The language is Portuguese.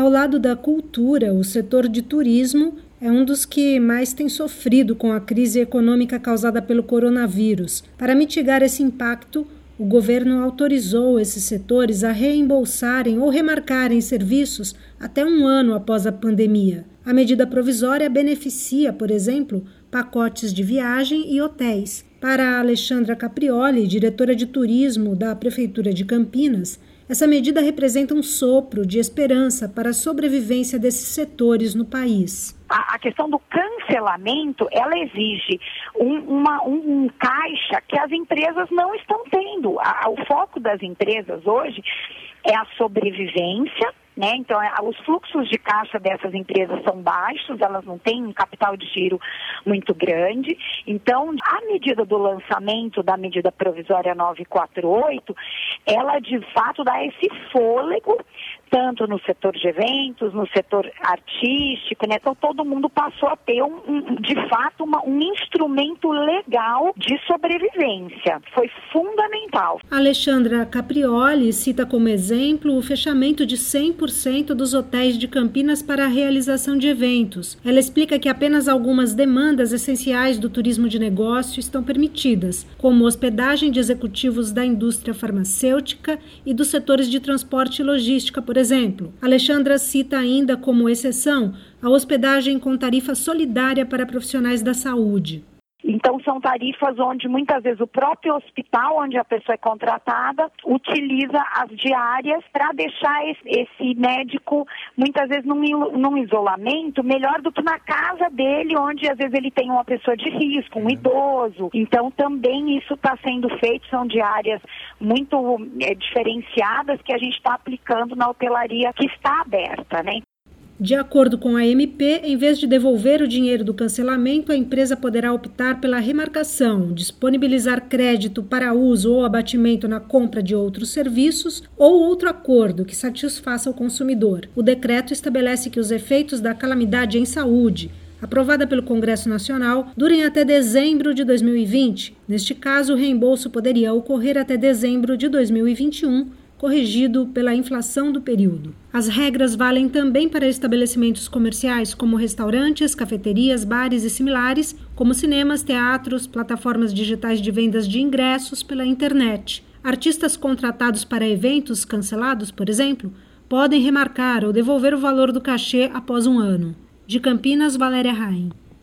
Ao lado da cultura, o setor de turismo é um dos que mais tem sofrido com a crise econômica causada pelo coronavírus. Para mitigar esse impacto, o governo autorizou esses setores a reembolsarem ou remarcarem serviços até um ano após a pandemia. A medida provisória beneficia, por exemplo, pacotes de viagem e hotéis. Para a Alexandra Caprioli, diretora de turismo da Prefeitura de Campinas, essa medida representa um sopro de esperança para a sobrevivência desses setores no país. A questão do cancelamento, ela exige um caixa que as empresas não estão tendo. O foco das empresas hoje é a sobrevivência, né? Então, os fluxos de caixa dessas empresas são baixos, elas não têm um capital de giro muito grande. Então, a medida do lançamento da medida provisória 948, ela de fato dá esse fôlego, tanto no setor de eventos, no setor artístico, né? Então todo mundo passou a ter de fato um instrumento legal de sobrevivência. Foi fundamental. Alexandra Caprioli cita como exemplo o fechamento de 100% dos hotéis de Campinas para a realização de eventos. Ela explica que apenas algumas demandas essenciais do turismo de negócio estão permitidas, como hospedagem de executivos da indústria farmacêutica e dos setores de transporte e logística, por exemplo. Alexandra cita ainda como exceção a hospedagem com tarifa solidária para profissionais da saúde. Então, são tarifas onde muitas vezes o próprio hospital onde a pessoa é contratada utiliza as diárias para deixar esse médico, muitas vezes, num isolamento melhor do que na casa dele, onde às vezes ele tem uma pessoa de risco, um idoso. Então, também isso está sendo feito, são diárias muito diferenciadas que a gente está aplicando na hotelaria que está aberta, né? De acordo com a MP, em vez de devolver o dinheiro do cancelamento, a empresa poderá optar pela remarcação, disponibilizar crédito para uso ou abatimento na compra de outros serviços ou outro acordo que satisfaça o consumidor. O decreto estabelece que os efeitos da calamidade em saúde, aprovada pelo Congresso Nacional, durem até dezembro de 2020. Neste caso, o reembolso poderia ocorrer até dezembro de 2021, corrigido pela inflação do período. As regras valem também para estabelecimentos comerciais como restaurantes, cafeterias, bares e similares, como cinemas, teatros, plataformas digitais de vendas de ingressos pela internet. Artistas contratados para eventos cancelados, por exemplo, podem remarcar ou devolver o valor do cachê após um ano. De Campinas, Valéria Raim.